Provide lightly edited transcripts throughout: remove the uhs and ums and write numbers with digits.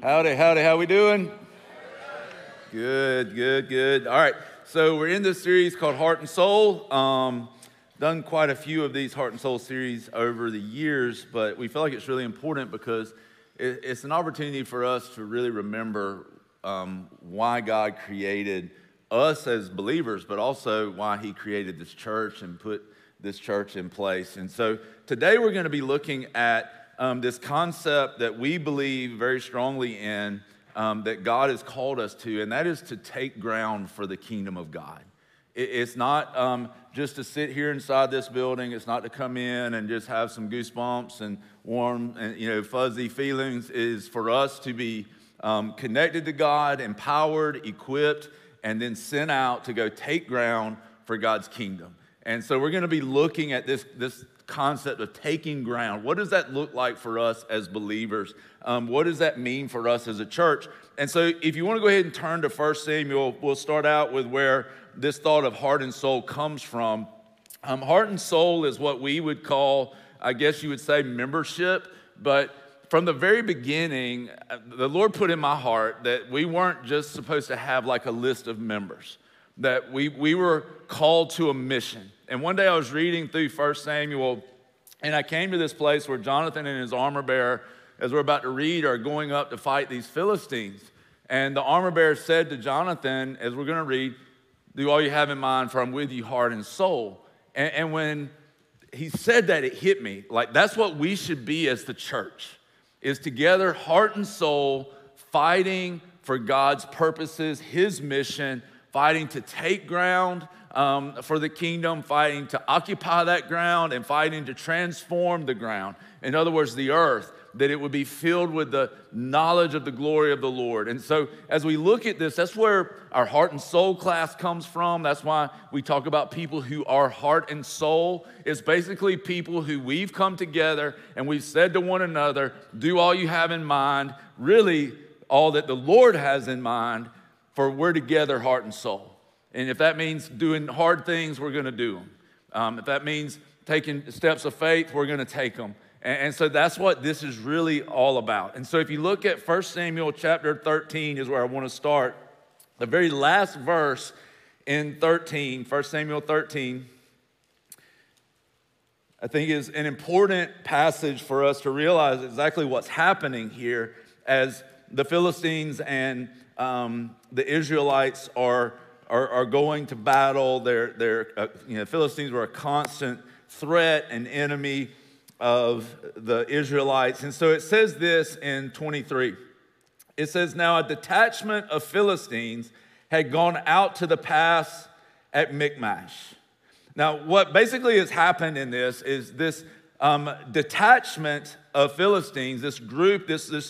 Howdy, howdy, how we doing? Good, good, good. All right, so we're in this series called Heart and Soul. Done quite a few of these Heart and Soul series over the years, but we feel like it's really important because it's an opportunity for us to really remember why God created us as believers, but also why He created this church and put this church in place. And so today we're going to be looking at this concept that we believe very strongly in, that God has called us to, and that is to take ground for the kingdom of God. It's not just to sit here inside this building. It's not to come in and just have some goosebumps and warm and fuzzy feelings. It is for us to be connected to God, empowered, equipped, and then sent out to go take ground for God's kingdom. And so we're going to be looking at this concept of taking ground. What does that look like for us as believers? What does that mean for us as a church? And so if you want to go ahead and turn to 1 Samuel, we'll start out with where this thought of heart and soul comes from. Heart and soul is what we would call, I guess you would say, membership. But from the very beginning, the Lord put in my heart that we weren't just supposed to have like a list of members, that we were called to a mission. And one day I was reading through 1 Samuel, and I came to this place where Jonathan and his armor bearer, as we're about to read, are going up to fight these Philistines. And the armor bearer said to Jonathan, as we're going to read, "Do all you have in mind, for I'm with you heart and soul." And when he said that, it hit me. Like, that's what we should be as the church, is together, heart and soul, fighting for God's purposes, His mission, fighting to take ground for the kingdom, fighting to occupy that ground, and fighting to transform the ground. In other words, the earth, that it would be filled with the knowledge of the glory of the Lord. And so as we look at this, that's where our heart and soul class comes from. That's why we talk about people who are heart and soul. It's basically people who we've come together and we've said to one another, do all you have in mind, really all that the Lord has in mind, for we're together heart and soul. And if that means doing hard things, we're going to do them. If that means taking steps of faith, we're going to take them. And so that's what this is really all about. And so if you look at 1 Samuel chapter 13 is where I want to start. The very last verse in 13, 1 Samuel 13, I think is an important passage for us to realize exactly what's happening here as the Philistines and the Israelites are going to battle. Philistines were a constant threat and enemy of the Israelites. And so it says this in 23. It says, "Now a detachment of Philistines had gone out to the pass at Michmash." Now what basically has happened in this is this detachment of Philistines, this group, this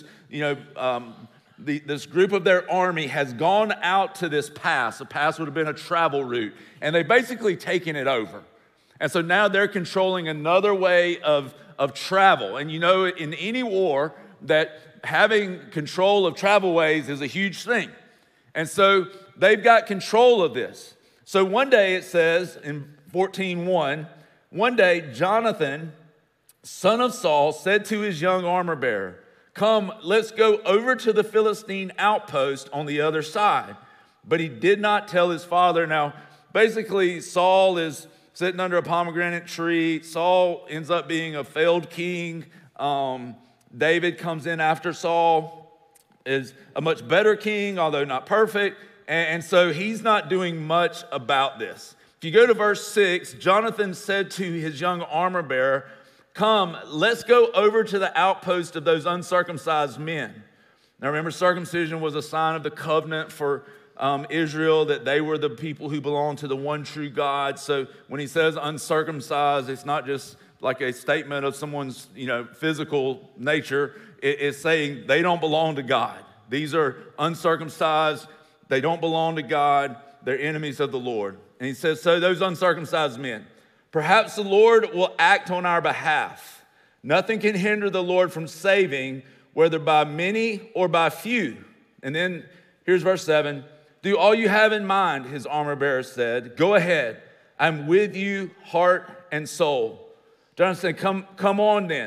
group of their army has gone out to this pass. A pass would have been a travel route, and they've basically taken it over. And so now they're controlling another way of travel. And in any war, that having control of travel ways is a huge thing. And so they've got control of this. So one day it says in 14:1, one day Jonathan, son of Saul, said to his young armor bearer, "Come, let's go over to the Philistine outpost on the other side." But he did not tell his father. Now, basically, Saul is sitting under a pomegranate tree. Saul ends up being a failed king. David comes in after Saul, is a much better king, although not perfect. And so he's not doing much about this. If you go to verse 6, Jonathan said to his young armor bearer, "Come, let's go over to the outpost of those uncircumcised men." Now remember, circumcision was a sign of the covenant for Israel, that they were the people who belonged to the one true God. So when he says uncircumcised, it's not just like a statement of someone's physical nature. It's saying they don't belong to God. These are uncircumcised. They don't belong to God. They're enemies of the Lord. And he says, so those uncircumcised men, perhaps the Lord will act on our behalf. Nothing can hinder the Lord from saving, whether by many or by few. And then here's verse 7. "Do all you have in mind," his armor bearer said. "Go ahead. I'm with you, heart and soul." Jonathan said, come on then.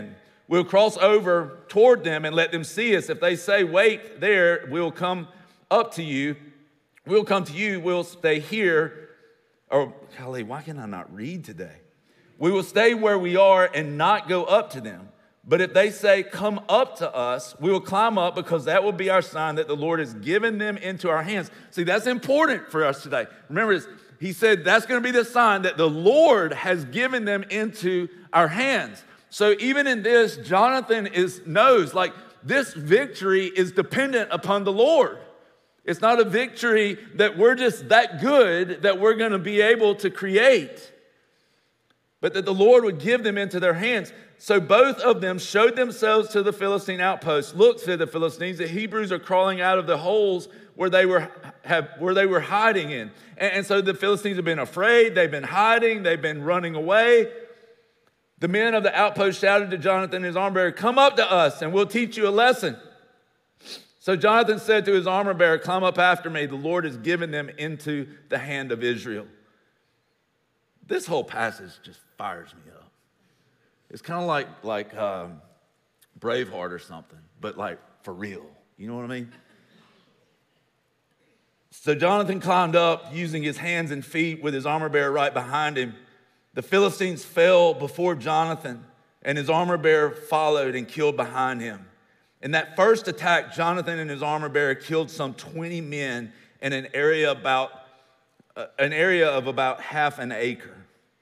we'll cross over toward them and let them see us. If they say, wait there, we'll come up to you. We'll come to you, we'll stay here. Or, golly, why can I not read today? We will stay where we are and not go up to them. But if they say, come up to us, we will climb up, because that will be our sign that the Lord has given them into our hands. See, that's important for us today. Remember this, he said that's going to be the sign that the Lord has given them into our hands. So even in this, Jonathan knows like this victory is dependent upon the Lord. It's not a victory that we're just that good that we're going to be able to create, but that the Lord would give them into their hands. So both of them showed themselves to the Philistine outposts. Look, said the Philistines, the Hebrews are crawling out of the holes where they were hiding in. And so the Philistines have been afraid. They've been hiding. They've been running away. The men of the outpost shouted to Jonathan and his armor bearer, come up to us and we'll teach you a lesson. So Jonathan said to his armor bearer, climb up after me. The Lord has given them into the hand of Israel. This whole passage just fires me up. It's kind of like Braveheart or something, but like for real. You know what I mean? So Jonathan climbed up using his hands and feet with his armor bearer right behind him. The Philistines fell before Jonathan, and his armor bearer followed and killed behind him. In that first attack, Jonathan and his armor bearer killed some 20 men in an area of about half an acre.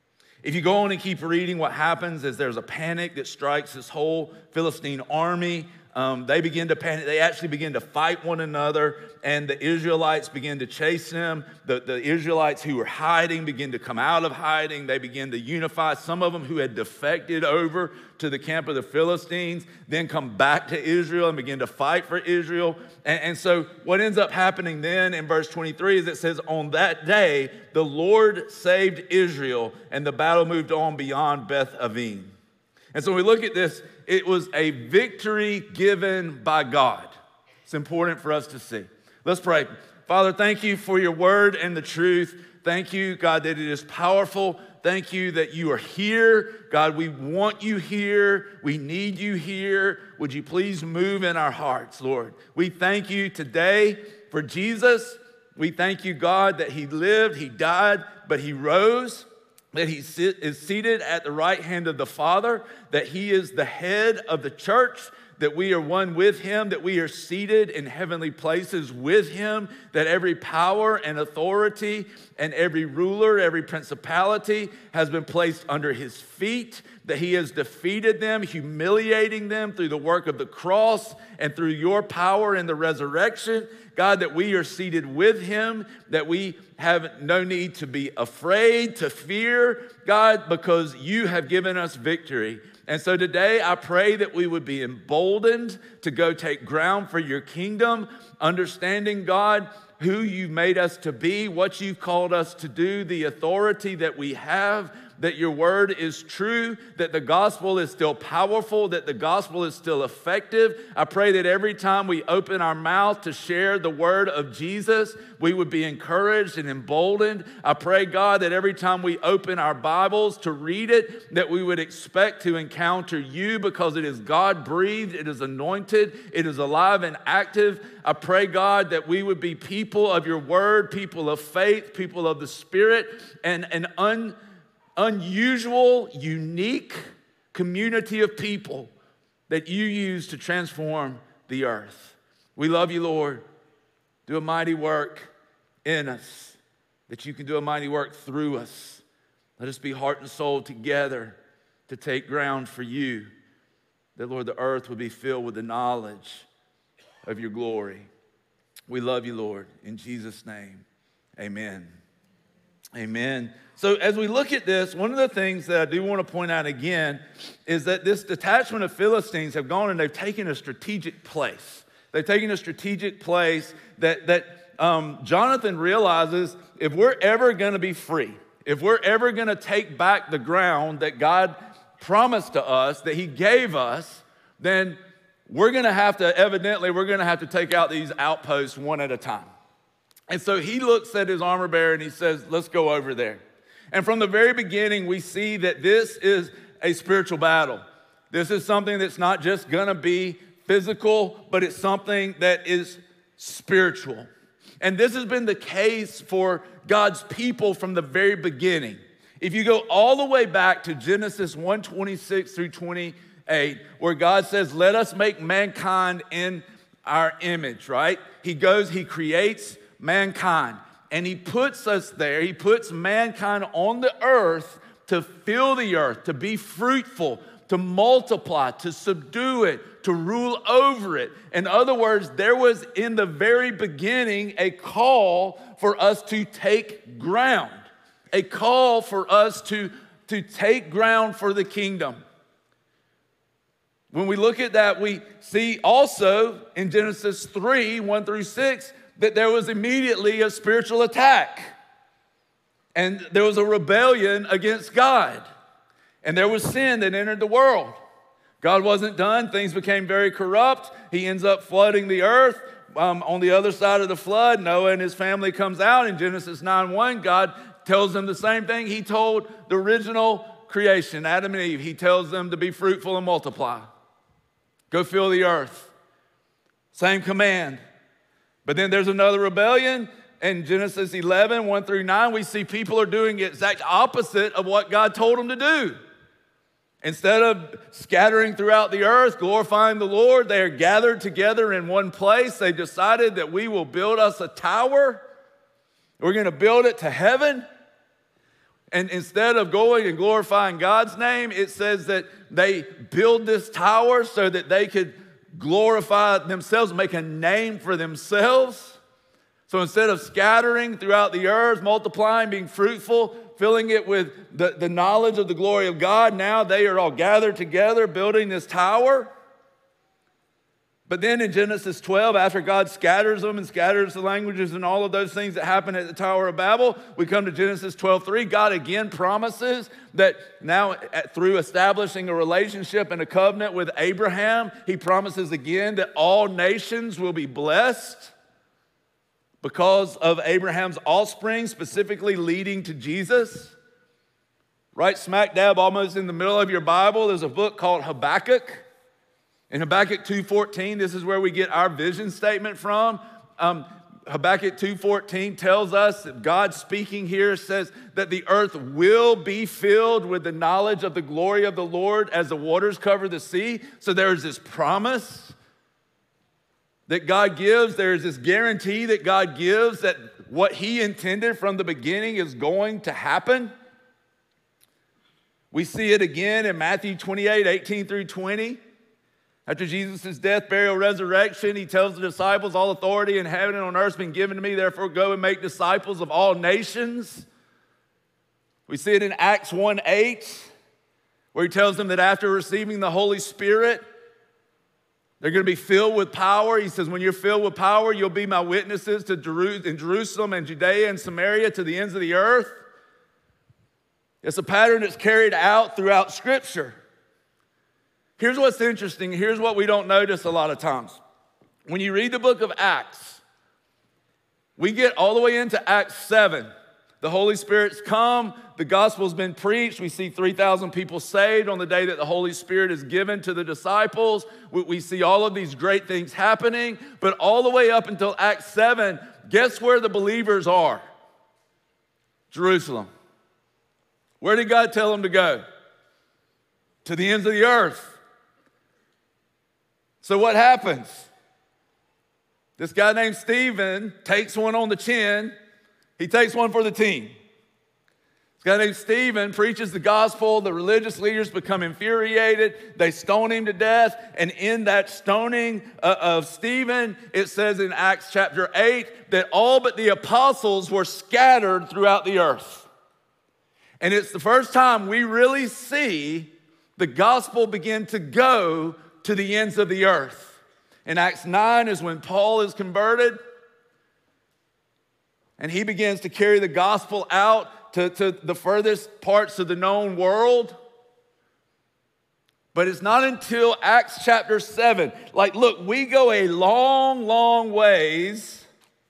If you go on and keep reading, what happens is there's a panic that strikes this whole Philistine army. They begin to panic. They actually begin to fight one another, and the Israelites begin to chase them. The Israelites who were hiding begin to come out of hiding. They begin to unify. Some of them who had defected over to the camp of the Philistines then come back to Israel and begin to fight for Israel. And so what ends up happening then in verse 23 is it says, on that day, the Lord saved Israel, and the battle moved on beyond Beth Aven. And so when we look at this, it was a victory given by God. It's important for us to see. Let's pray. Father, thank you for your word and the truth. Thank you, God, that it is powerful. Thank you that you are here. God, we want you here. We need you here. Would you please move in our hearts, Lord? We thank you today for Jesus. We thank you, God, that he lived, he died, but he rose, that he is seated at the right hand of the Father, that he is the head of the church, that we are one with him, that we are seated in heavenly places with him, that every power and authority and every ruler, every principality has been placed under his feet, that he has defeated them, humiliating them through the work of the cross and through your power in the resurrection. God, that we are seated with him, that we have no need to be afraid, to fear, God, because you have given us victory. And so today I pray that we would be emboldened to go take ground for your kingdom, understanding, God, who you've made us to be, what you've called us to do, the authority that we have, that your word is true, that the gospel is still powerful, that the gospel is still effective. I pray that every time we open our mouth to share the word of Jesus, we would be encouraged and emboldened. I pray, God, that every time we open our Bibles to read it, that we would expect to encounter you, because it is God-breathed, it is anointed, it is alive and active. I pray, God, that we would be people of your word, people of faith, people of the Spirit, and an unusual, unique community of people that you use to transform the earth. We love you, Lord. Do a mighty work in us, that you can do a mighty work through us. Let us be heart and soul together to take ground for you, that, Lord, the earth would be filled with the knowledge of your glory. We love you, Lord. In Jesus' name, amen. Amen. So as we look at this, one of the things that I do want to point out again is that this detachment of Philistines have gone and they've taken a strategic place. They've taken a strategic place that Jonathan realizes, if we're ever going to be free, if we're ever going to take back the ground that God promised to us, that he gave us, then we're going to have to take out these outposts one at a time. And so he looks at his armor bearer and he says, let's go over there. And from the very beginning, we see that this is a spiritual battle. This is something that's not just gonna be physical, but it's something that is spiritual. And this has been the case for God's people from the very beginning. If you go all the way back to Genesis 1:26 through 28, where God says, let us make mankind in our image, right? He creates mankind, and he puts us there. He puts mankind on the earth to fill the earth, to be fruitful, to multiply, to subdue it, to rule over it. In other words, there was in the very beginning a call for us to take ground, a call for us to take ground for the kingdom. When we look at that, we see also in Genesis 3, 1 through 6, that there was immediately a spiritual attack. And there was a rebellion against God. And there was sin that entered the world. God wasn't done. Things became very corrupt. He ends up flooding the earth. On the other side of the flood, Noah and his family comes out. In Genesis 9:1, God tells them the same thing he told the original creation, Adam and Eve. He tells them to be fruitful and multiply. Go fill the earth. Same command. But then there's another rebellion. In Genesis 11, 1 through 9, we see people are doing the exact opposite of what God told them to do. Instead of scattering throughout the earth, glorifying the Lord, they are gathered together in one place. They decided that we will build us a tower. We're going to build it to heaven. And instead of going and glorifying God's name, it says that they build this tower so that they could glorify themselves, make a name for themselves. So instead of scattering throughout the earth, multiplying, being fruitful, filling it with the knowledge of the glory of God, now they are all gathered together building this tower. But then in Genesis 12, after God scatters them and scatters the languages and all of those things that happen at the Tower of Babel, we come to Genesis 12:3. God again promises that now through establishing a relationship and a covenant with Abraham, he promises again that all nations will be blessed because of Abraham's offspring, specifically leading to Jesus. Right smack dab almost in the middle of your Bible, there's a book called Habakkuk. In Habakkuk 2:14, this is where we get our vision statement from. Habakkuk 2:14 tells us that God speaking here says that the earth will be filled with the knowledge of the glory of the Lord as the waters cover the sea. So there's this promise that God gives. There's this guarantee that God gives that what he intended from the beginning is going to happen. We see it again in Matthew 28:18 through 20. After Jesus' death, burial, resurrection, he tells the disciples, all authority in heaven and on earth has been given to me, therefore go and make disciples of all nations. We see it in Acts 1:8, where he tells them that after receiving the Holy Spirit, they're going to be filled with power. He says, when you're filled with power, you'll be my witnesses in Jerusalem and Judea and Samaria to the ends of the earth. It's a pattern that's carried out throughout Scripture. Here's what's interesting. Here's what we don't notice a lot of times. When you read the book of Acts, we get all the way into Acts 7. The Holy Spirit's come. The gospel's been preached. We see 3,000 people saved on the day that the Holy Spirit is given to the disciples. We see all of these great things happening. But all the way up until Acts 7, guess where the believers are? Jerusalem. Where did God tell them to go? To the ends of the earth. So what happens? This guy named Stephen takes one on the chin. He takes one for the team. This guy named Stephen preaches the gospel. The religious leaders become infuriated. They stone him to death. And in that stoning of Stephen, it says in Acts chapter 8 that all but the apostles were scattered throughout the earth. And it's the first time we really see the gospel begin to go to the ends of the earth. In Acts 9 is when Paul is converted, and he begins to carry the gospel out to the furthest parts of the known world. But it's not until Acts chapter 7. Like, look, we go a long, long ways.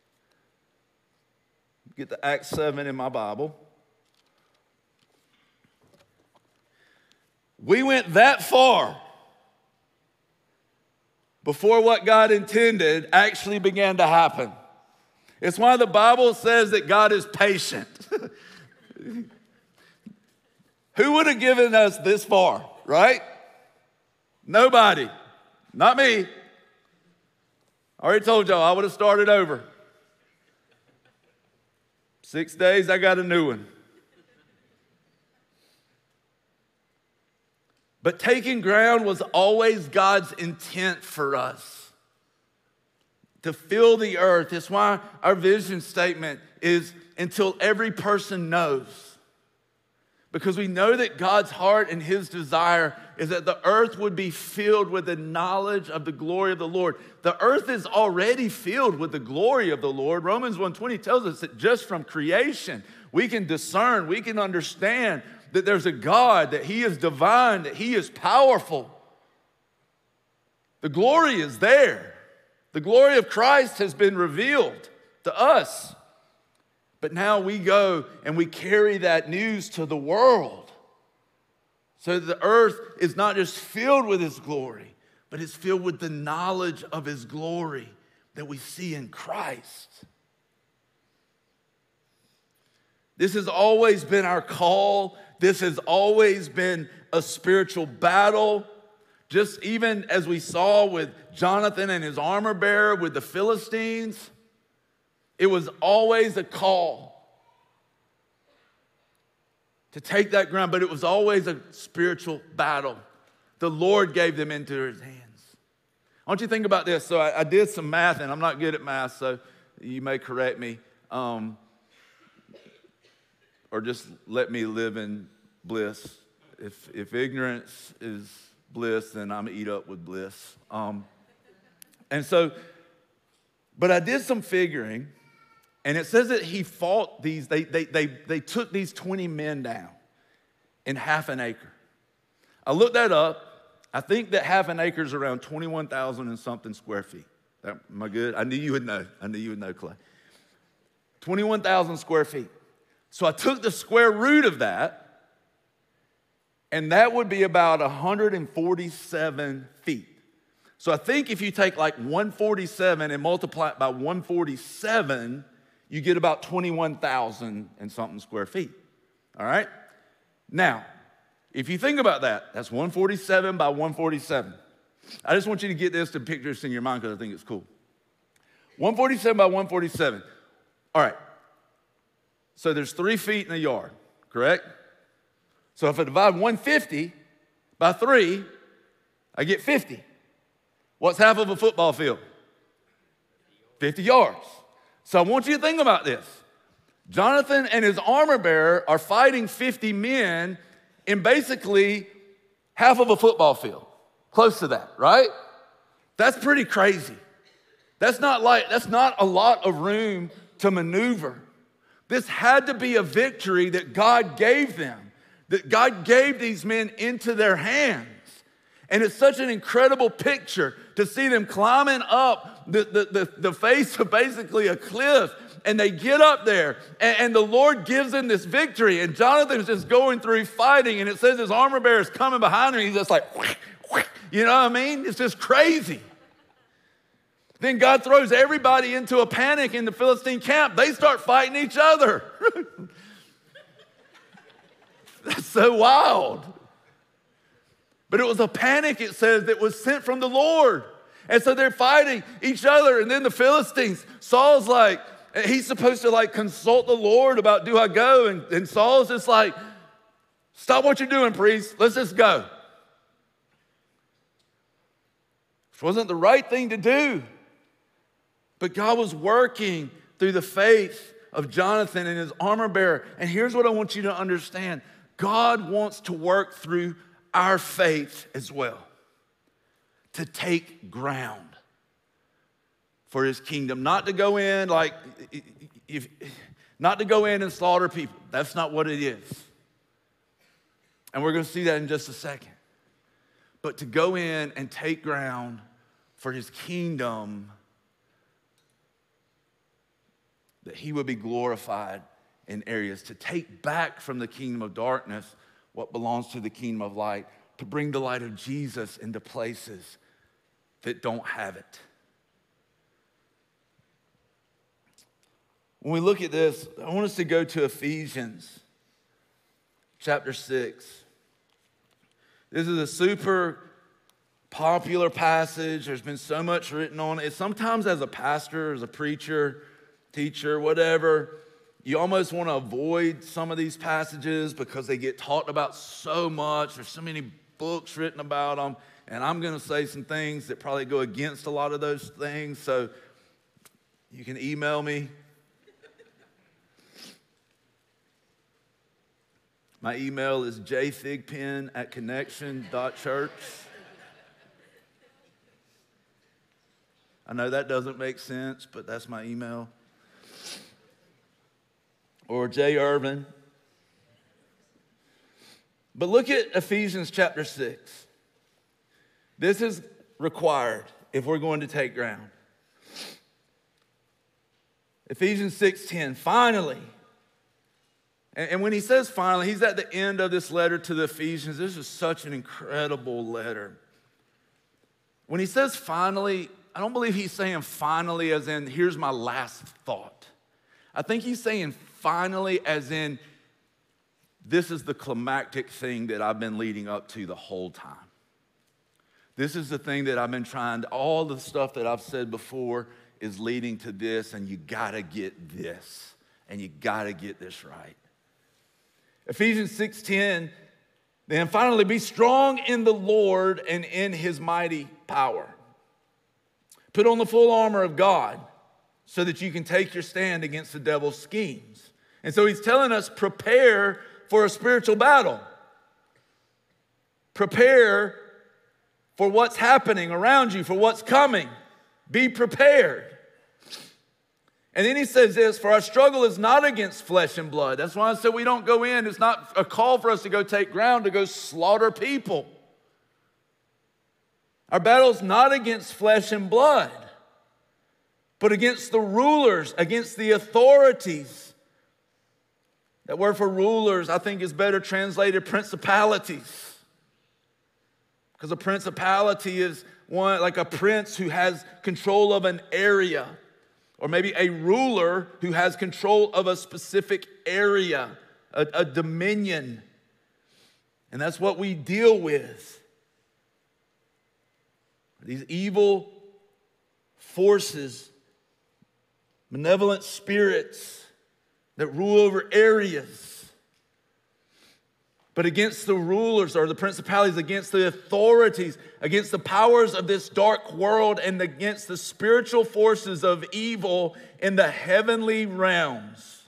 Get the Acts 7 in my Bible. We went that far before what God intended actually began to happen. It's why the Bible says that God is patient. Who would have given us this far, right? Nobody. Not me. I already told y'all I would have started over. 6 days, I got a new one. But taking ground was always God's intent for us, to fill the earth. It's why our vision statement is until every person knows. Because we know that God's heart and his desire is that the earth would be filled with the knowledge of the glory of the Lord. The earth is already filled with the glory of the Lord. Romans 1:20 tells us that just from creation, we can discern, we can understand that there's a God, that he is divine, that he is powerful. The glory is there. The glory of Christ has been revealed to us. But now we go and we carry that news to the world. So that the earth is not just filled with his glory, but it's filled with the knowledge of his glory that we see in Christ. This has always been our call. This has always been a spiritual battle. Just even as we saw with Jonathan and his armor bearer with the Philistines, it was always a call to take that ground, but it was always a spiritual battle. The Lord gave them into his hands. I want you to think about this. So I did some math, and I'm not good at math, so you may correct me. Or just let me live in bliss. If ignorance is bliss, then I'm eat up with bliss. But I did some figuring, and it says that he fought these, they took these 20 men down in half an acre. I looked that up. I think that half an acre is around 21,000 and something square feet. Am I good? I knew you would know. I knew you would know, Clay. 21,000 square feet. So I took the square root of that, and that would be about 147 feet. So I think if you take like 147 and multiply it by 147, you get about 21,000 and something square feet. All right? Now, if you think about that, that's 147 by 147. I just want you to get this to picture this in your mind because I think it's cool. 147 by 147. All right. So there's 3 feet in a yard, correct? So if I divide 150 by 3, I get 50. What's half of a football field? 50 yards. So I want you to think about this. Jonathan and his armor bearer are fighting 50 men in basically half of a football field. Close to that, right? That's pretty crazy. That's not a lot of room to maneuver. This had to be a victory that God gave them, that God gave these men into their hands. And it's such an incredible picture to see them climbing up the face of basically a cliff, and they get up there, and the Lord gives them this victory, and Jonathan's just going through fighting, and it says his armor bearer is coming behind him, and he's just like, you know what I mean? It's just crazy. Then God throws everybody into a panic in the Philistine camp. They start fighting each other. That's so wild. But it was a panic, it says, that was sent from the Lord. And so they're fighting each other. And then the Philistines, Saul's like, he's supposed to like consult the Lord about do I go? And Saul's just like, stop what you're doing, priest. Let's just go. Which wasn't the right thing to do. But God was working through the faith of Jonathan and his armor bearer. And here's what I want you to understand. God wants to work through our faith as well, to take ground for his kingdom, not to go in not to go in and slaughter people. That's not what it is. And we're going to see that in just a second. But to go in and take ground for his kingdom, that he would be glorified in areas, to take back from the kingdom of darkness what belongs to the kingdom of light, to bring the light of Jesus into places that don't have it. When we look at this, I want us to go to Ephesians chapter 6. This is a super popular passage. There's been so much written on it. Sometimes as a pastor, as a preacher, teacher, whatever, you almost want to avoid some of these passages because they get talked about so much. There's so many books written about them. And I'm going to say some things that probably go against a lot of those things. So you can email me. My email is jthigpen@connection.church. I know that doesn't make sense, but that's my email. Or J. Irvin. But look at Ephesians chapter 6. This is required if we're going to take ground. Ephesians 6:10, finally. And when he says finally, he's at the end of this letter to the Ephesians. This is such an incredible letter. When he says finally, I don't believe he's saying finally as in, here's my last thought. I think he's saying finally as in, this is the climactic thing that I've been leading up to the whole time. This is the thing that I've been trying to, all the stuff that I've said before is leading to this, and you gotta get this, and you gotta get this right. Ephesians 6:10, then finally be strong in the Lord and in his mighty power. Put on the full armor of God so that you can take your stand against the devil's schemes. And so he's telling us, prepare for a spiritual battle. Prepare for what's happening around you, for what's coming. Be prepared. And then he says this, for our struggle is not against flesh and blood. That's why I said we don't go in. It's not a call for us to go take ground, to go slaughter people. Our battle is not against flesh and blood, but against the rulers, against the authorities. That word for rulers, I think, is better translated principalities. Because a principality is one like a prince who has control of an area. Or maybe a ruler who has control of a specific area, a dominion. And that's what we deal with. These evil forces, malevolent spirits that rule over areas. But against the rulers or the principalities, against the authorities, against the powers of this dark world, and against the spiritual forces of evil in the heavenly realms.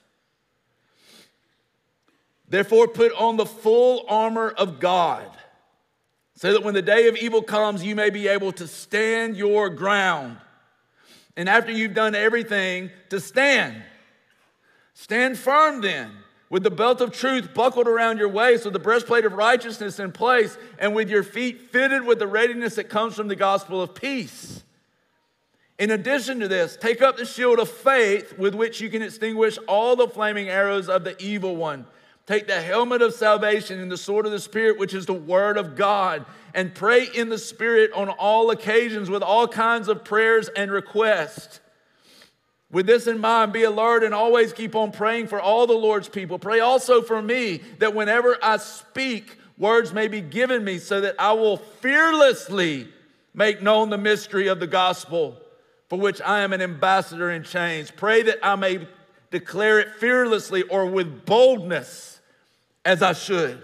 Therefore, put on the full armor of God, so that when the day of evil comes, you may be able to stand your ground. And after you've done everything, to stand. Stand firm then, with the belt of truth buckled around your waist, with the breastplate of righteousness in place, and with your feet fitted with the readiness that comes from the gospel of peace. In addition to this, take up the shield of faith with which you can extinguish all the flaming arrows of the evil one. Take the helmet of salvation and the sword of the Spirit, which is the word of God, and pray in the Spirit on all occasions with all kinds of prayers and requests. With this in mind, be alert and always keep on praying for all the Lord's people. Pray also for me, that whenever I speak, words may be given me, so that I will fearlessly make known the mystery of the gospel, for which I am an ambassador in chains. Pray that I may declare it fearlessly or with boldness as I should.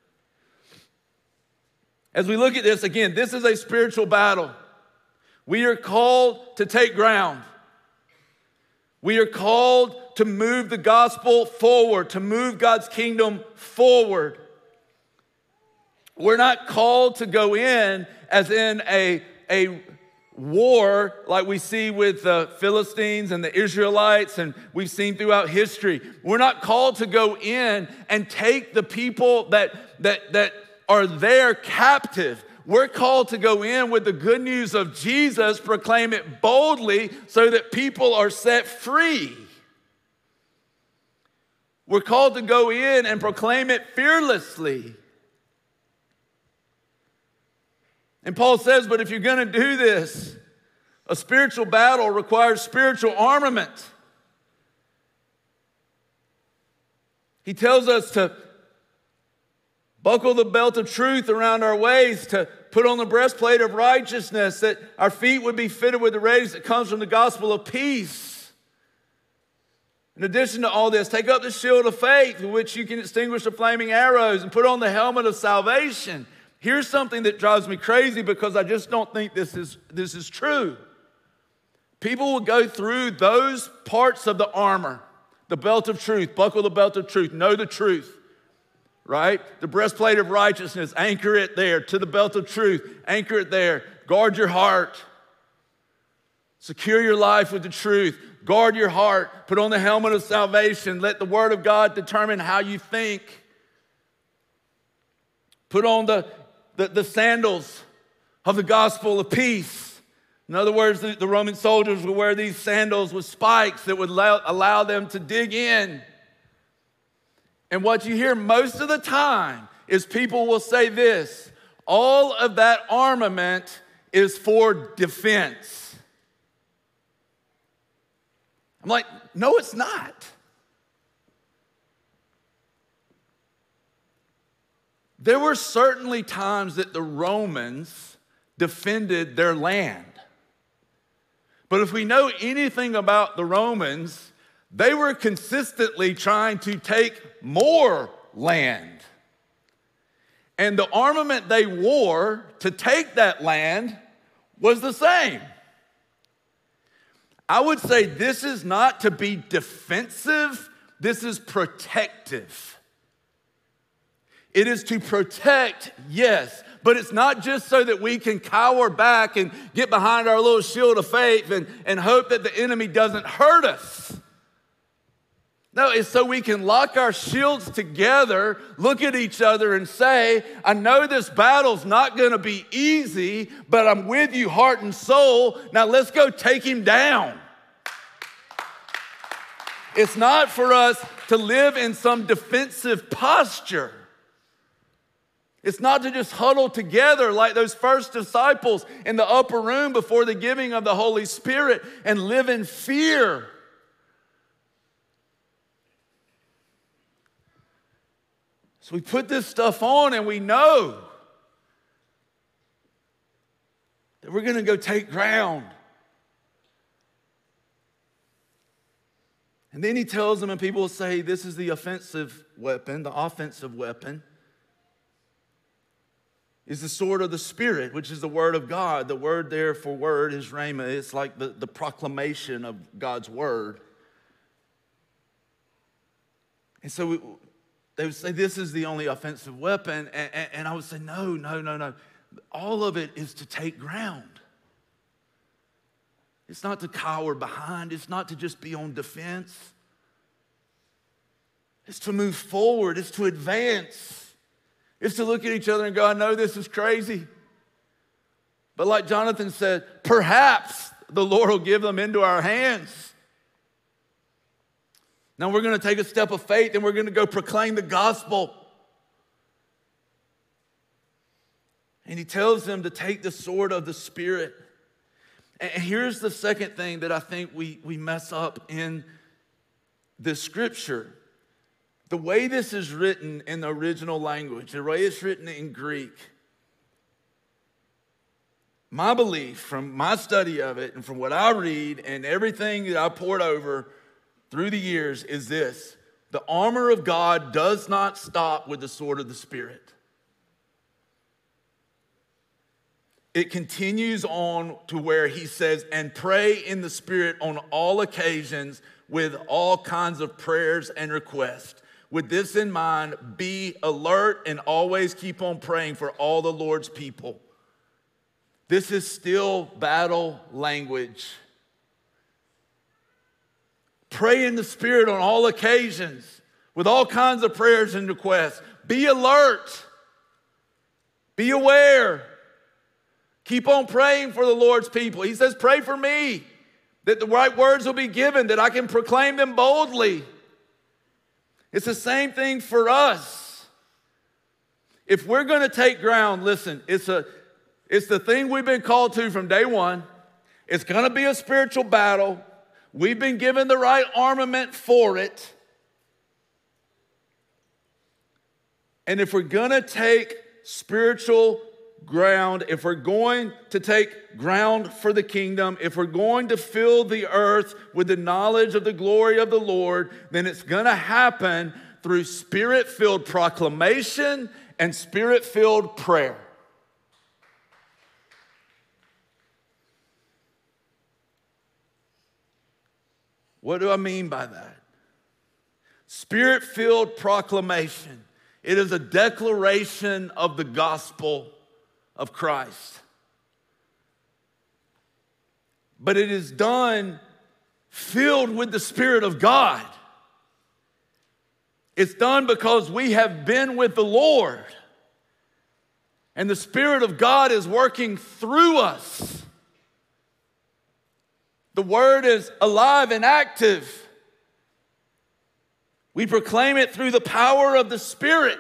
As we look at this, again, this is a spiritual battle. We are called to take ground. We are called to move the gospel forward, to move God's kingdom forward. We're not called to go in as in a war like we see with the Philistines and the Israelites, and we've seen throughout history. We're not called to go in and take the people that are there captive. We're called to go in with the good news of Jesus, proclaim it boldly so that people are set free. We're called to go in and proclaim it fearlessly. And Paul says, but if you're going to do this, a spiritual battle requires spiritual armament. He tells us to buckle the belt of truth around our waist, to put on the breastplate of righteousness, that our feet would be fitted with the readiness that comes from the gospel of peace. In addition to all this, take up the shield of faith with which you can extinguish the flaming arrows, and put on the helmet of salvation. Here's something that drives me crazy because I just don't think this is true. People will go through those parts of the armor, the belt of truth, buckle the belt of truth, know the truth, right? The breastplate of righteousness, anchor it there. To the belt of truth, anchor it there. Guard your heart. Secure your life with the truth. Guard your heart. Put on the helmet of salvation. Let the word of God determine how you think. Put on the sandals of the gospel of peace. In other words, the Roman soldiers would wear these sandals with spikes that would allow them to dig in. And what you hear most of the time is people will say this: all of that armament is for defense. I'm like, no, it's not. There were certainly times that the Romans defended their land. But if we know anything about the Romans, they were consistently trying to take more land. And the armament they wore to take that land was the same. I would say this is not to be defensive, this is protective. It is to protect, yes, but it's not just so that we can cower back and get behind our little shield of faith and hope that the enemy doesn't hurt us. No, it's so we can lock our shields together, look at each other and say, I know this battle's not going to be easy, but I'm with you heart and soul. Now let's go take him down. It's not for us to live in some defensive posture. It's not to just huddle together like those first disciples in the upper room before the giving of the Holy Spirit and live in fear. So we put this stuff on and we know that we're going to go take ground. And then he tells them, and people will say, this is the offensive weapon, the offensive weapon is the sword of the Spirit, which is the word of God. The word there for word is rhema. It's like the proclamation of God's word. And so they would say, this is the only offensive weapon. And I would say, no. All of it is to take ground. It's not to cower behind. It's not to just be on defense. It's to move forward. It's to advance. It's to look at each other and go, I know this is crazy. But like Jonathan said, perhaps the Lord will give them into our hands. Now we're going to take a step of faith and we're going to go proclaim the gospel. And he tells them to take the sword of the Spirit. And here's the second thing that I think we mess up in this scripture. The way this is written in the original language, the way it's written in Greek, my belief from my study of it and from what I read and everything that I poured over through the years is this: the armor of God does not stop with the sword of the Spirit. It continues on to where he says, and pray in the Spirit on all occasions with all kinds of prayers and requests. With this in mind, be alert and always keep on praying for all the Lord's people. This is still battle language. Pray in the Spirit on all occasions with all kinds of prayers and requests. Be alert. Be aware. Keep on praying for the Lord's people. He says, pray for me, that the right words will be given, that I can proclaim them boldly. It's the same thing for us. If we're going to take ground, listen, It's the thing we've been called to from day one. It's going to be a spiritual battle. We've been given the right armament for it. And if we're going to take spiritual ground, if we're going to take ground for the kingdom, if we're going to fill the earth with the knowledge of the glory of the Lord, then it's going to happen through Spirit-filled proclamation and Spirit-filled prayer. What do I mean by that? Spirit-filled proclamation. It is a declaration of the gospel of Christ. But it is done filled with the Spirit of God. It's done because we have been with the Lord. And the Spirit of God is working through us. The word is alive and active. We proclaim it through the power of the Spirit.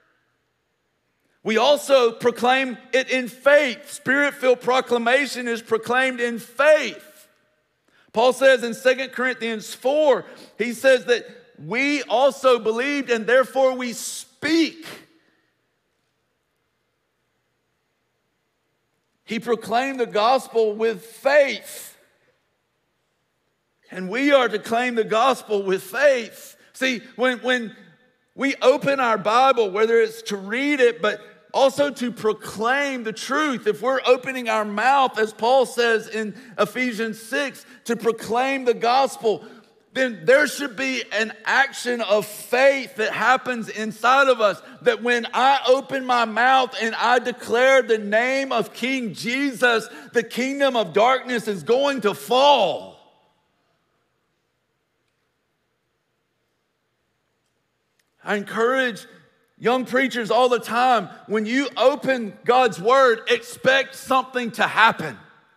We also proclaim it in faith. Spirit-filled proclamation is proclaimed in faith. Paul says in 2 Corinthians 4, he says that we also believed and therefore we speak. He proclaimed the gospel with faith. And we are to claim the gospel with faith. See, when we open our Bible, whether it's to read it, but also to proclaim the truth, if we're opening our mouth, as Paul says in Ephesians 6, to proclaim the gospel, then there should be an action of faith that happens inside of us. That when I open my mouth and I declare the name of King Jesus, the kingdom of darkness is going to fall. I encourage young preachers all the time, when you open God's word, expect something to happen.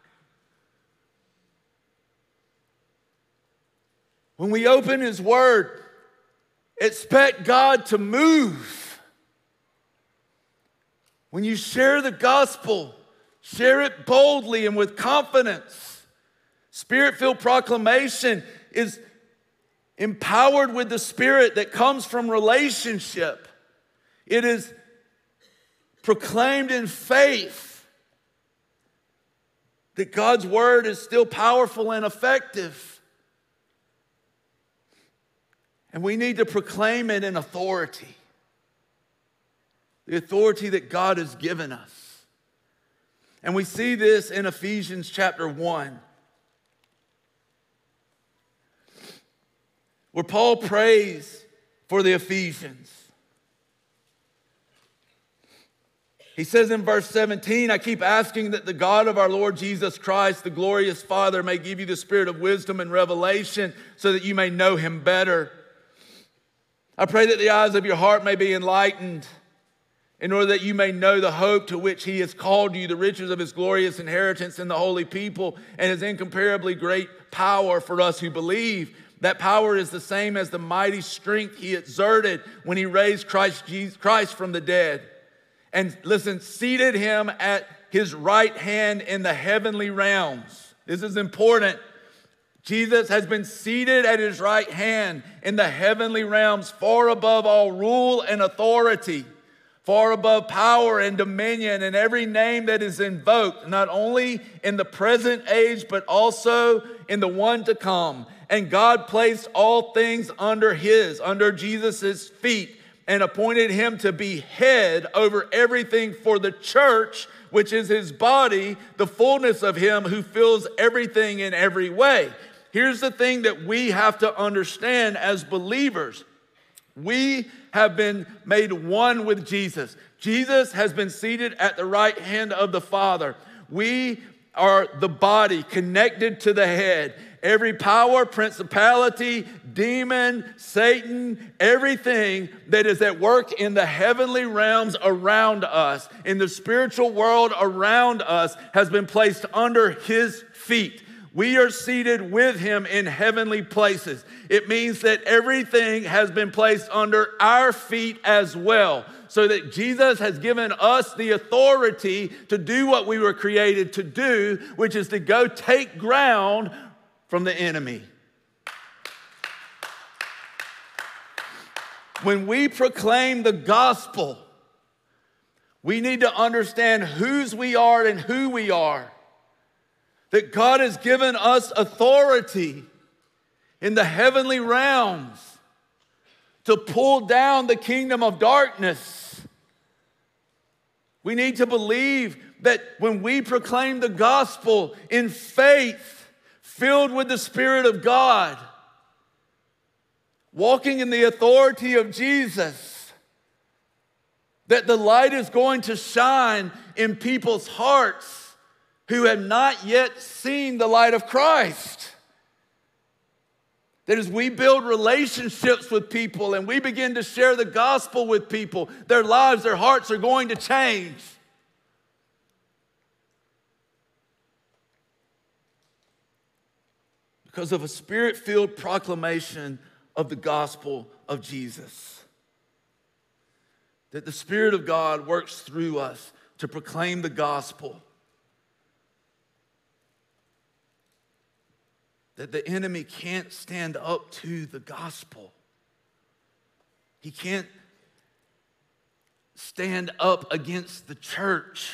When we open his word, expect God to move. When you share the gospel, share it boldly and with confidence. Spirit-filled proclamation is empowered with the Spirit that comes from relationship. It is proclaimed in faith that God's word is still powerful and effective. And we need to proclaim it in authority. The authority that God has given us. And we see this in Ephesians chapter 1. Where Paul prays for the Ephesians. He says in verse 17, I keep asking that the God of our Lord Jesus Christ, the glorious Father, may give you the spirit of wisdom and revelation so that you may know him better. I pray that the eyes of your heart may be enlightened in order that you may know the hope to which he has called you, the riches of his glorious inheritance in the holy people, and his incomparably great power for us who believe. That power is the same as the mighty strength he exerted when he raised Christ from the dead. And listen, seated him at his right hand in the heavenly realms. This is important. Jesus has been seated at his right hand in the heavenly realms, far above all rule and authority, far above power and dominion and every name that is invoked, not only in the present age, but also in the one to come. And God placed all things under Jesus' feet, and appointed him to be head over everything for the church, which is his body, the fullness of him who fills everything in every way. Here's the thing that we have to understand as believers. We have been made one with Jesus. Jesus has been seated at the right hand of the Father. We are the body connected to the head. Every power, principality, demon, Satan, everything that is at work in the heavenly realms around us, in the spiritual world around us, has been placed under his feet. We are seated with him in heavenly places. It means that everything has been placed under our feet as well, so that Jesus has given us the authority to do what we were created to do, which is to go take ground from the enemy. When we proclaim the gospel, we need to understand whose we are and who we are. That God has given us authority in the heavenly realms to pull down the kingdom of darkness. We need to believe that when we proclaim the gospel in faith, filled with the Spirit of God, walking in the authority of Jesus, that the light is going to shine in people's hearts who have not yet seen the light of Christ. That as we build relationships with people and we begin to share the gospel with people, their lives, their hearts are going to change. Because of a Spirit-filled proclamation of the gospel of Jesus. That the Spirit of God works through us to proclaim the gospel. That the enemy can't stand up to the gospel. He can't stand up against the church.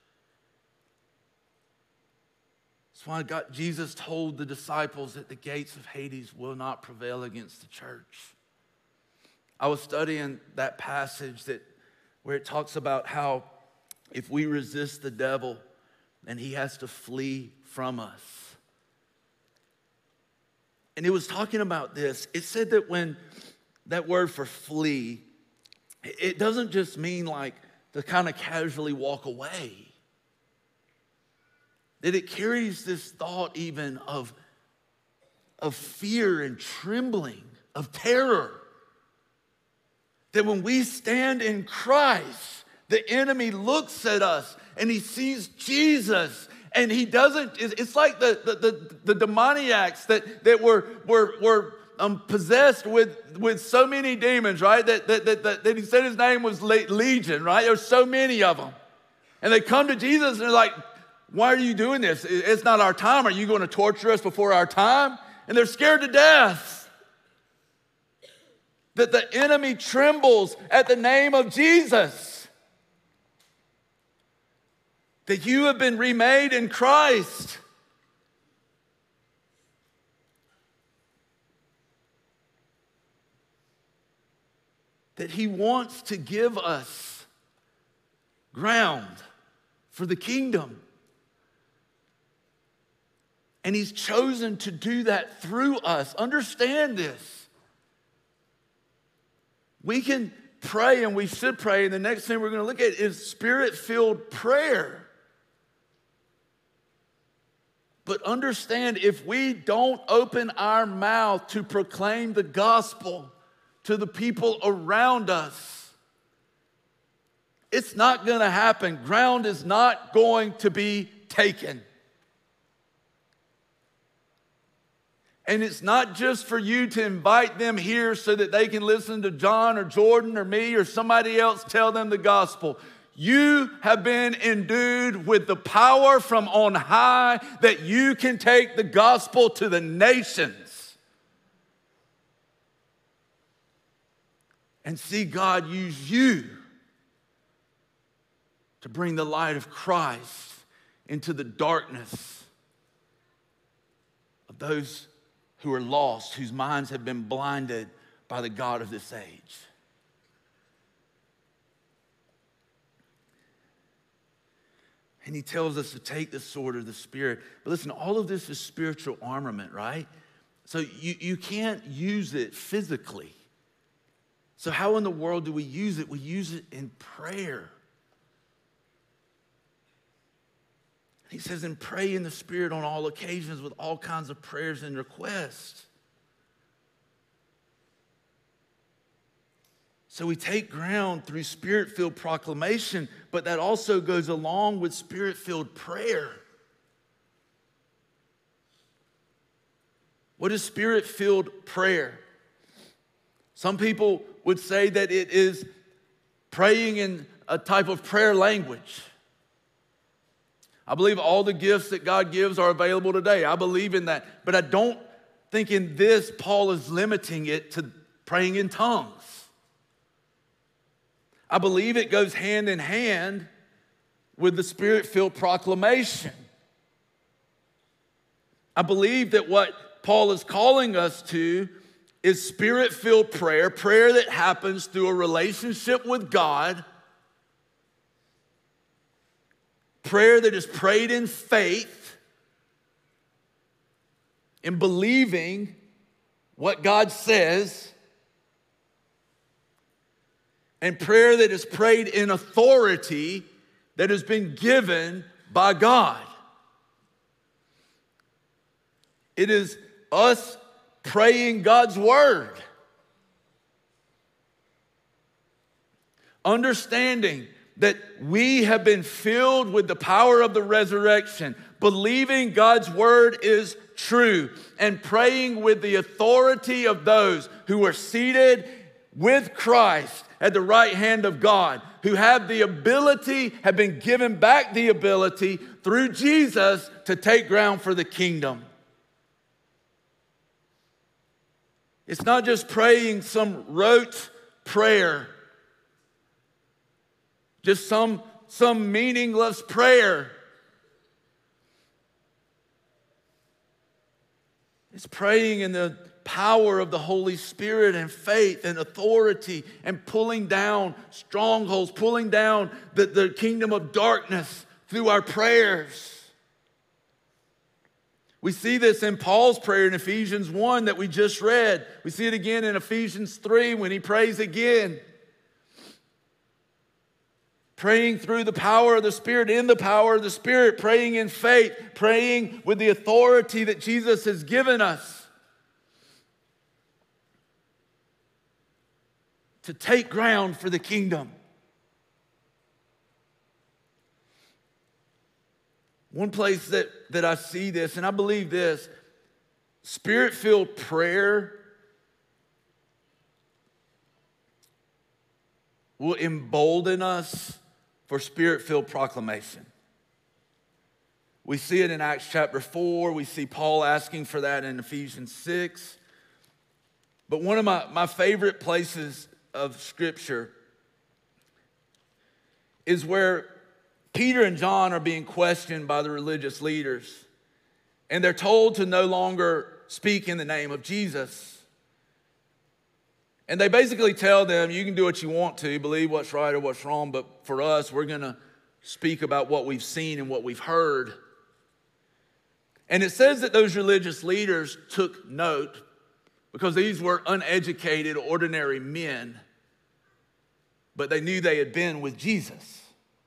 That's why Jesus told the disciples that the gates of Hades will not prevail against the church. I was studying that passage where it talks about how if we resist the devil, then he has to flee from us. And it was talking about this. It said that when that word for flee, it doesn't just mean like to kind of casually walk away. That it carries this thought even of fear and trembling, of terror. That when we stand in Christ, the enemy looks at us and he sees Jesus. And he doesn't, it's like the demoniacs that were possessed with so many demons, right? That he said his name was Legion, right? There's so many of them. And they come to Jesus and they're like, why are you doing this? It's not our time. Are you going to torture us before our time? And they're scared to death. That the enemy trembles at the name of Jesus. That you have been remade in Christ. That he wants to give us ground for the kingdom. And he's chosen to do that through us. Understand this. We can pray and we should pray. And the next thing we're going to look at is Spirit-filled prayer. But understand, if we don't open our mouth to proclaim the gospel to the people around us, it's not going to happen. Ground is not going to be taken. And it's not just for you to invite them here so that they can listen to John or Jordan or me or somebody else tell them the gospel. You have been endued with the power from on high that you can take the gospel to the nations and see God use you to bring the light of Christ into the darkness of those who are lost, whose minds have been blinded by the God of this age. And he tells us to take the sword of the Spirit. But listen, all of this is spiritual armament, right? So you can't use it physically. So how in the world do we use it? We use it in prayer. He says, and pray in the Spirit on all occasions with all kinds of prayers and requests. So we take ground through Spirit-filled proclamation, but that also goes along with Spirit-filled prayer. What is Spirit-filled prayer? Some people would say that it is praying in a type of prayer language. I believe all the gifts that God gives are available today. I believe in that. But I don't think in this Paul is limiting it to praying in tongues. I believe it goes hand in hand with the Spirit-filled proclamation. I believe that what Paul is calling us to is Spirit-filled prayer, prayer that happens through a relationship with God, prayer that is prayed in faith, in believing what God says, and prayer that is prayed in authority that has been given by God. It is us praying God's word, understanding that we have been filled with the power of the resurrection, believing God's word is true, and praying with the authority of those who are seated with Christ at the right hand of God, who have the ability, have been given back the ability through Jesus to take ground for the kingdom. It's not just praying some rote prayer, just some meaningless prayer. It's praying in the power of the Holy Spirit and faith and authority and pulling down strongholds, pulling down the kingdom of darkness through our prayers. We see this in Paul's prayer in Ephesians 1 that we just read. We see it again in Ephesians 3 when he prays again. Praying through the power of the Spirit, in the power of the Spirit, praying in faith, praying with the authority that Jesus has given us to take ground for the kingdom. One place that I see this, and I believe this, Spirit-filled prayer will embolden us for Spirit-filled proclamation. We see it in Acts chapter 4. We see Paul asking for that in Ephesians 6. But one of my favorite places of Scripture is where Peter and John are being questioned by the religious leaders, and they're told to no longer speak in the name of Jesus. And they basically tell them, you can do what you want to, believe what's right or what's wrong, but for us, we're going to speak about what we've seen and what we've heard. And it says that those religious leaders took note because these were uneducated, ordinary men, but they knew they had been with Jesus.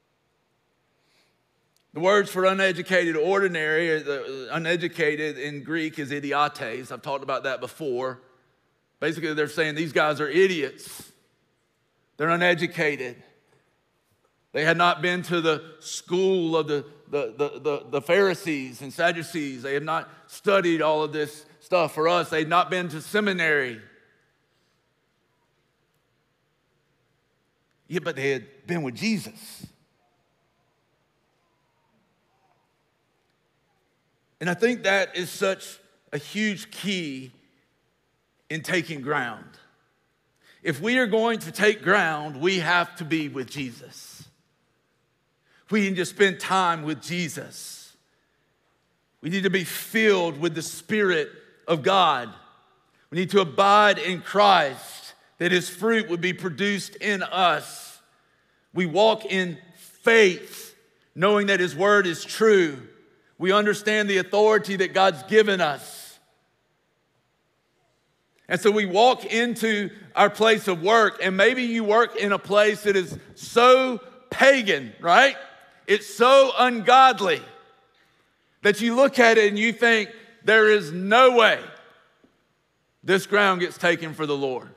The words for uneducated, ordinary, uneducated in Greek is idiotes. I've talked about that before. Basically, they're saying these guys are idiots. They're uneducated. They had not been to the school of the Pharisees and Sadducees. They had not studied all of this stuff. For us, they had not been to seminary. Yeah, but they had been with Jesus. And I think that is such a huge key in taking ground. If we are going to take ground, we have to be with Jesus. We need to spend time with Jesus. We need to be filled with the Spirit of God. We need to abide in Christ, that His fruit would be produced in us. We walk in faith, knowing that His word is true. We understand the authority that God's given us. And so we walk into our place of work, and maybe you work in a place that is so pagan, right? It's so ungodly that you look at it and you think, there is no way this ground gets taken for the Lord.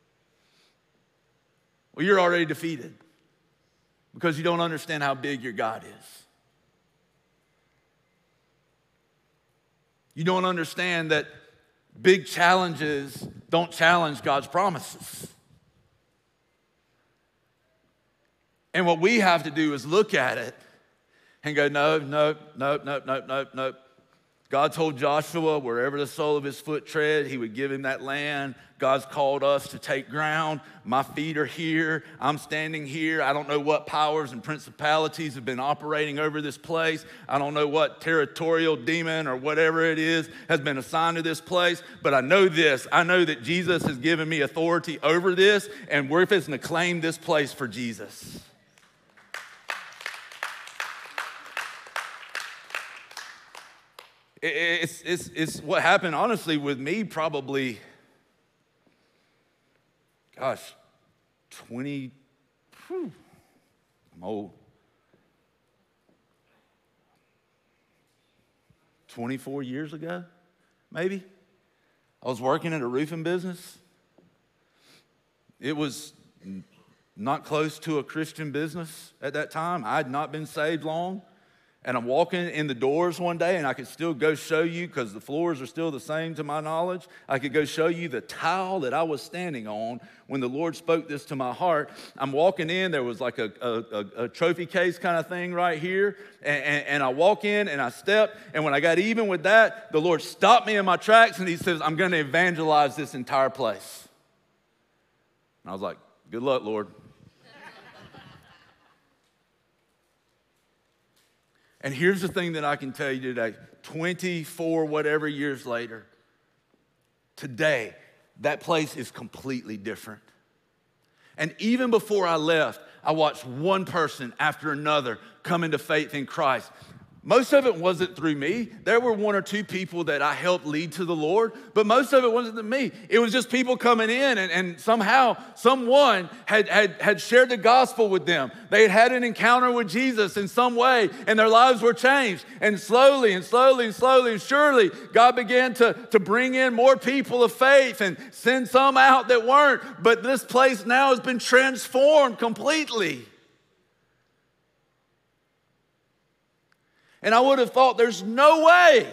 Well, you're already defeated because you don't understand how big your God is. You don't understand that big challenges don't challenge God's promises. And what we have to do is look at it and go, no. God told Joshua, wherever the sole of his foot tread, he would give him that land. God's called us to take ground. My feet are here. I'm standing here. I don't know what powers and principalities have been operating over this place. I don't know what territorial demon or whatever it is has been assigned to this place. But I know this. I know that Jesus has given me authority over this, and we're fixing to claim this place for Jesus. It's what happened, honestly, with me probably, 20, I'm old. 24 years ago, maybe. I was working in a roofing business. It was not close to a Christian business at that time. I had not been saved long. And I'm walking in the doors one day, and I could still go show you, because the floors are still the same to my knowledge. I could go show you the tile that I was standing on when the Lord spoke this to my heart. I'm walking in, there was like a trophy case kind of thing right here. And I walk in and I step, and when I got even with that, the Lord stopped me in my tracks, and he says, I'm going to evangelize this entire place. And I was like, good luck, Lord. And here's the thing that I can tell you today, 24 whatever years later, today, that place is completely different. And even before I left, I watched one person after another come into faith in Christ. Most of it wasn't through me. There were one or two people that I helped lead to the Lord, but most of it wasn't me. It was just people coming in, and somehow someone had shared the gospel with them. They had had an encounter with Jesus in some way, and their lives were changed. And slowly and surely, God began to bring in more people of faith and send some out that weren't. But this place now has been transformed completely. And I would have thought there's no way.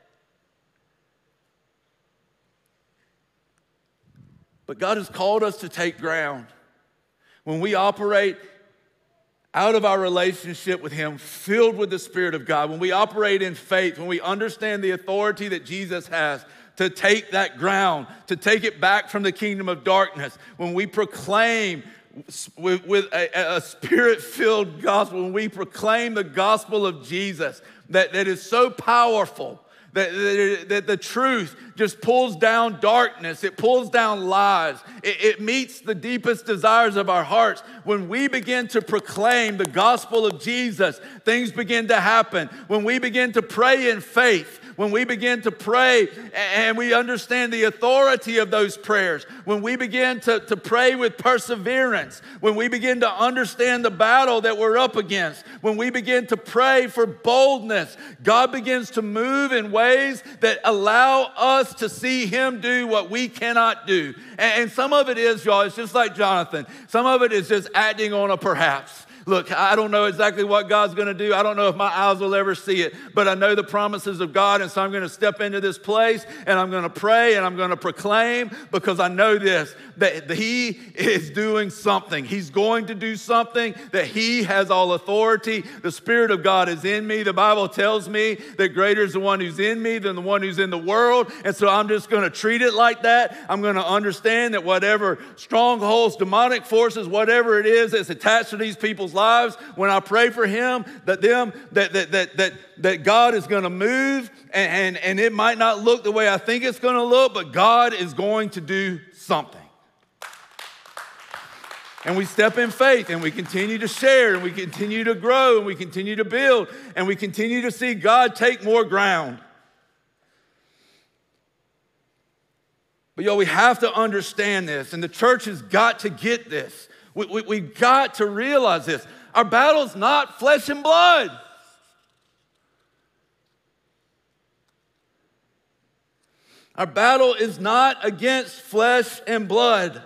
But God has called us to take ground. When we operate out of our relationship with Him, filled with the Spirit of God, when we operate in faith, when we understand the authority that Jesus has to take that ground, to take it back from the kingdom of darkness, when we proclaim with a Spirit-filled gospel, when we proclaim the gospel of Jesus that is so powerful, that the truth just pulls down darkness, it pulls down lies, it meets the deepest desires of our hearts. When we begin to proclaim the gospel of Jesus, things begin to happen. When we begin to pray in faith, when we begin to pray and we understand the authority of those prayers, when we begin to pray with perseverance, when we begin to understand the battle that we're up against, when we begin to pray for boldness, God begins to move in ways that allow us to see Him do what we cannot do. And some of it is, y'all, it's just like Jonathan. Some of it is just acting on a perhaps. Look, I don't know exactly what God's going to do. I don't know if my eyes will ever see it, but I know the promises of God, and so I'm going to step into this place, and I'm going to pray, and I'm going to proclaim, because I know this, that He is doing something. He's going to do something, that He has all authority. The Spirit of God is in me. The Bible tells me that greater is the one who's in me than the one who's in the world, and so I'm just going to treat it like that. I'm going to understand that whatever strongholds, demonic forces, whatever it is that's attached to these people's lives, when I pray for him, that God is going to move, and it might not look the way I think it's going to look, but God is going to do something. And we step in faith, and we continue to share, and we continue to grow, and we continue to build, and we continue to see God take more ground. But y'all, we have to understand this, and the church has got to get this. We got to realize this. Our battle's not flesh and blood. Our battle is not against flesh and blood.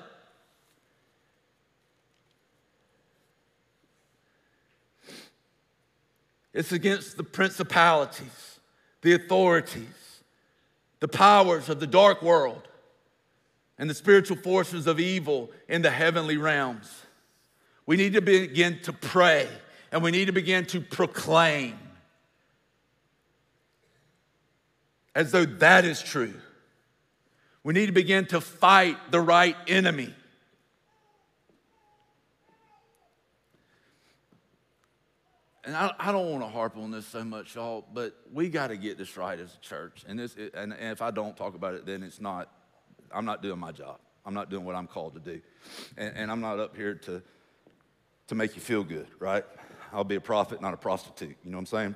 It's against the principalities, the authorities, the powers of the dark world and the spiritual forces of evil in the heavenly realms. We need to begin to pray, and we need to begin to proclaim as though that is true. We need to begin to fight the right enemy. And I don't want to harp on this so much, y'all, but we got to get this right as a church. And if I don't talk about it, then I'm not doing my job. I'm not doing what I'm called to do. And I'm not up here to make you feel good, right? I'll be a prophet, not a prostitute. You know what I'm saying?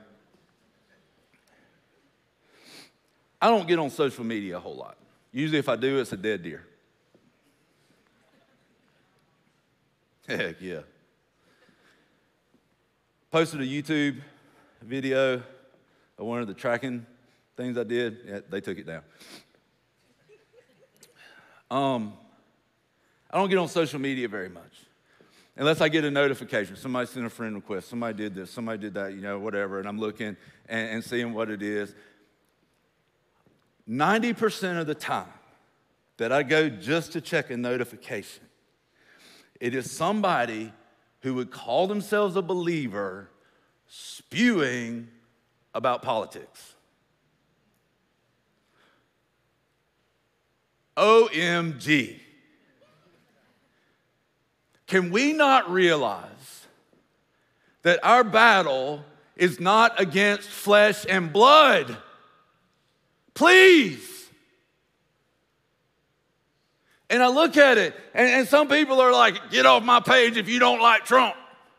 I don't get on social media a whole lot. Usually if I do, it's a dead deer. Heck yeah. Posted a YouTube video of one of the tracking things I did. Yeah, they took it down. I don't get on social media very much unless I get a notification. Somebody sent a friend request. Somebody did this. Somebody did that, whatever. And I'm looking and seeing what it is. 90% of the time that I go just to check a notification, it is somebody who would call themselves a believer spewing about politics. OMG. Can we not realize that our battle is not against flesh and blood? Please. And I look at it, and some people are like, get off my page if you don't like Trump.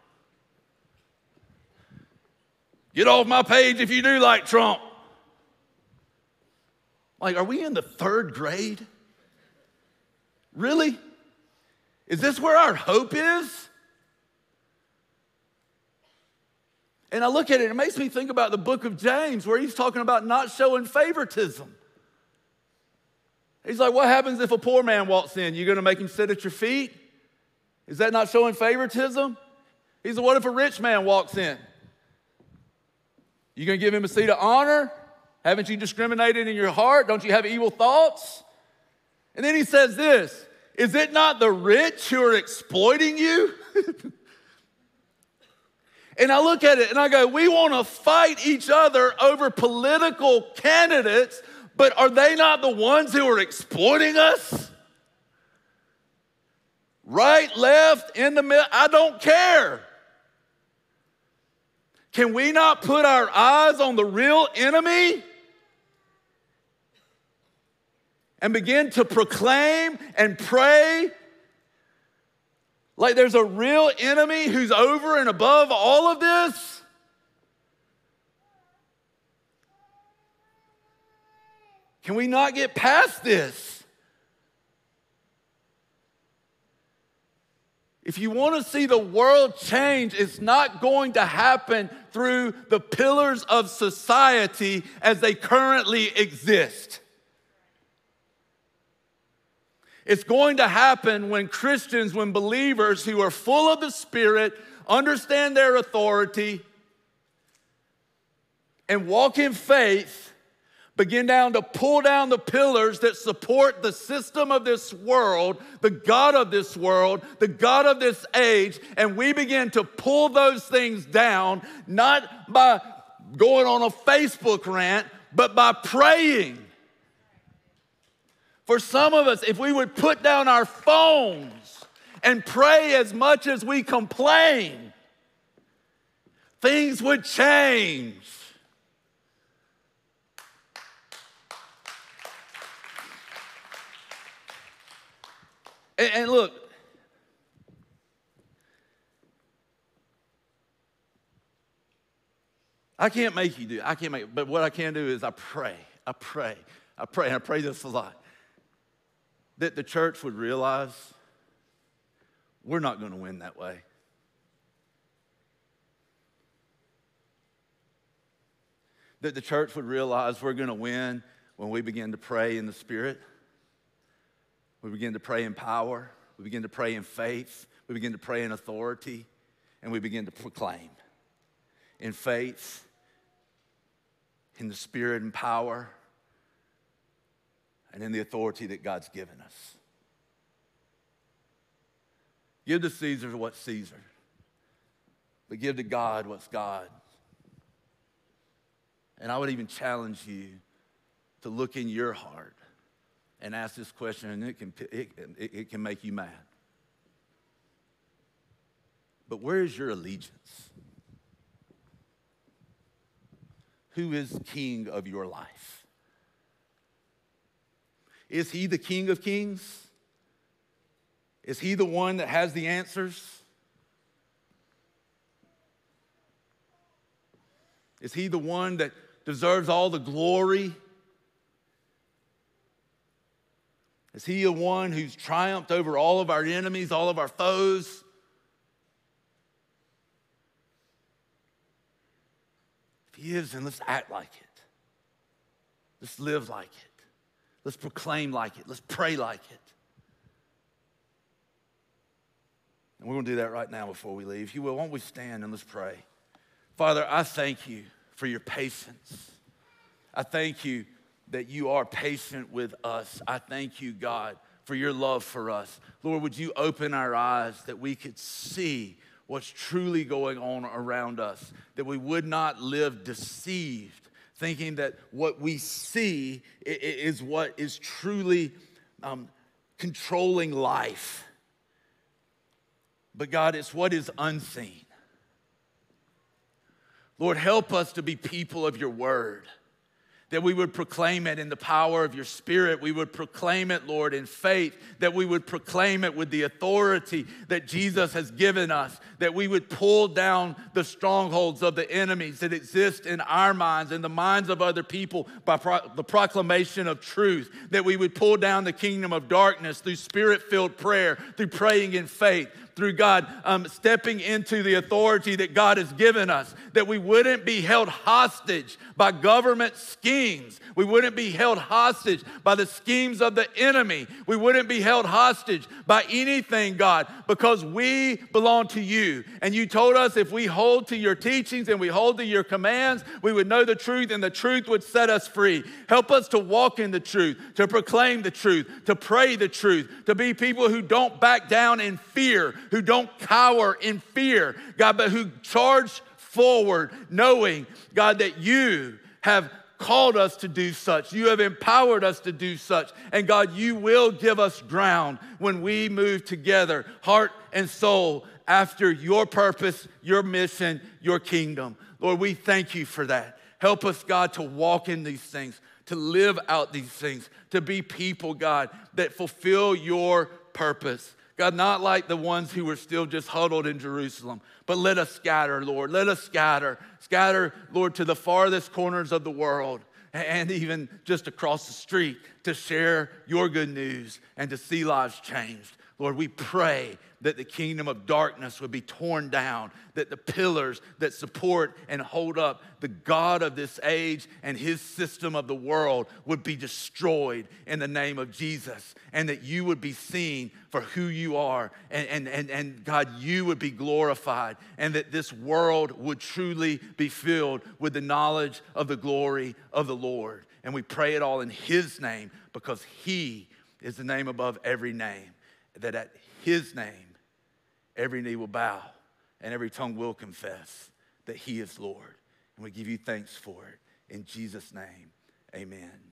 Get off my page if you do like Trump. Like, are we in the third grade? Really? Is this where our hope is? And I look at it, it makes me think about the book of James, where he's talking about not showing favoritism. He's like, what happens if a poor man walks in? You're going to make him sit at your feet? Is that not showing favoritism? He's like, what if a rich man walks in? You going to give him a seat of honor? Haven't you discriminated in your heart? Don't you have evil thoughts? And then he says this, is it not the rich who are exploiting you? And I look at it and I go, we want to fight each other over political candidates, but are they not the ones who are exploiting us? Right, left, in the middle, I don't care. Can we not put our eyes on the real enemy and begin to proclaim and pray like there's a real enemy who's over and above all of this? Can we not get past this? If you want to see the world change, it's not going to happen through the pillars of society as they currently exist. It's going to happen when Christians, when believers who are full of the Spirit, understand their authority, and walk in faith, begin to pull down the pillars that support the system of this world, the God of this world, the God of this age, and we begin to pull those things down, not by going on a Facebook rant, but by praying. For some of us, if we would put down our phones and pray as much as we complain, things would change. And look, I can't make you do it. I can't make it. But what I can do is I pray, and I pray this a lot. That the church would realize we're not going to win that way. That the church would realize we're going to win when we begin to pray in the Spirit. We begin to pray in power. We begin to pray in faith. We begin to pray in authority. And we begin to proclaim in faith, in the Spirit and power, and in the authority that God's given us. Give to Caesar what's Caesar, but give to God what's God. And I would even challenge you to look in your heart and ask this question, and it can make you mad. But where is your allegiance? Who is king of your life? Is he the King of Kings? Is he the one that has the answers? Is he the one that deserves all the glory? Is he the one who's triumphed over all of our enemies, all of our foes? If he is, then let's act like it. Let's live like it. Let's proclaim like it. Let's pray like it. And we're going to do that right now before we leave. If you will, why don't we stand and let's pray. Father, I thank you for your patience. I thank you that you are patient with us. I thank you, God, for your love for us. Lord, would you open our eyes that we could see what's truly going on around us, that we would not live deceived, thinking that what we see is what is truly controlling life. But God, it's what is unseen. Lord, help us to be people of your word, that we would proclaim it in the power of your Spirit. We would proclaim it, Lord, in faith, that we would proclaim it with the authority that Jesus has given us, that we would pull down the strongholds of the enemies that exist in our minds and the minds of other people by the proclamation of truth, that we would pull down the kingdom of darkness through Spirit-filled prayer, through praying in faith, through God stepping into the authority that God has given us, that we wouldn't be held hostage by government schemes. We wouldn't be held hostage by the schemes of the enemy. We wouldn't be held hostage by anything, God, because we belong to you. And you told us if we hold to your teachings and we hold to your commands, we would know the truth and the truth would set us free. Help us to walk in the truth, to proclaim the truth, to pray the truth, to be people who don't back down in fear, who don't cower in fear, God, but who charge forward knowing, God, that you have called us to do such. You have empowered us to do such. And God, you will give us ground when we move together, heart and soul, after your purpose, your mission, your kingdom. Lord, we thank you for that. Help us, God, to walk in these things, to live out these things, to be people, God, that fulfill your purpose. God, not like the ones who were still just huddled in Jerusalem, but let us scatter, Lord. Let us scatter. Scatter, Lord, to the farthest corners of the world and even just across the street to share your good news and to see lives changed. Lord, we pray that the kingdom of darkness would be torn down, that the pillars that support and hold up the God of this age and his system of the world would be destroyed in the name of Jesus, and that you would be seen for who you are, and God, you would be glorified, and that this world would truly be filled with the knowledge of the glory of the Lord. And we pray it all in his name, because he is the name above every name, that at his name, every knee will bow and every tongue will confess that he is Lord. And we give you thanks for it. In Jesus' name, amen.